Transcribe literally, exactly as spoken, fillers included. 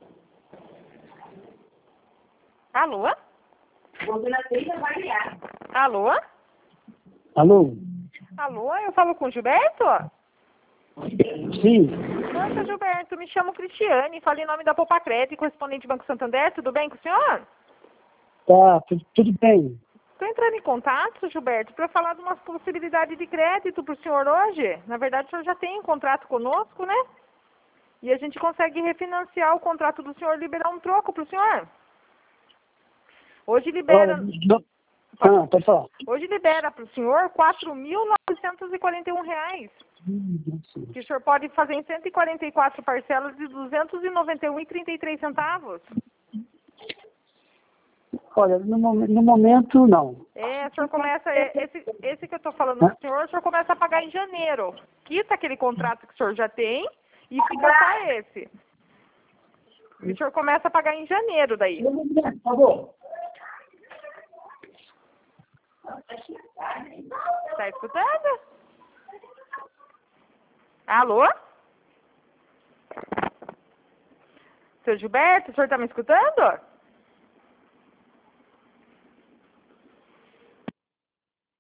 Alô? Alô? Alô? Alô, eu falo com o Gilberto? Sim. Nossa, Gilberto, me chamo Cristiane, falo em nome da Poupa Crédito, correspondente Banco Santander, tudo bem com o senhor? Tá, tudo, tudo bem. Estou entrando em contato, Gilberto, para falar de uma possibilidade de crédito para o senhor hoje. Na verdade, o senhor já tem um contrato conosco, né? E a gente consegue refinanciar o contrato do senhor e liberar um troco para o senhor. Hoje libera... Olha, não... Ah, pode falar. Hoje libera para o senhor quatro mil novecentos e quarenta e um reais. Que o senhor pode fazer em cento e quarenta e quatro parcelas de duzentos e noventa e um reais e trinta e três centavos. Olha, no, momen- no momento, não. É, o senhor começa, esse, esse que eu estou falando com o senhor, o senhor começa a pagar em janeiro. Quita aquele contrato que o senhor já tem e fica só esse. E o senhor começa a pagar em janeiro daí. Por favor. Tá escutando? Alô? Seu Gilberto, o senhor tá me escutando?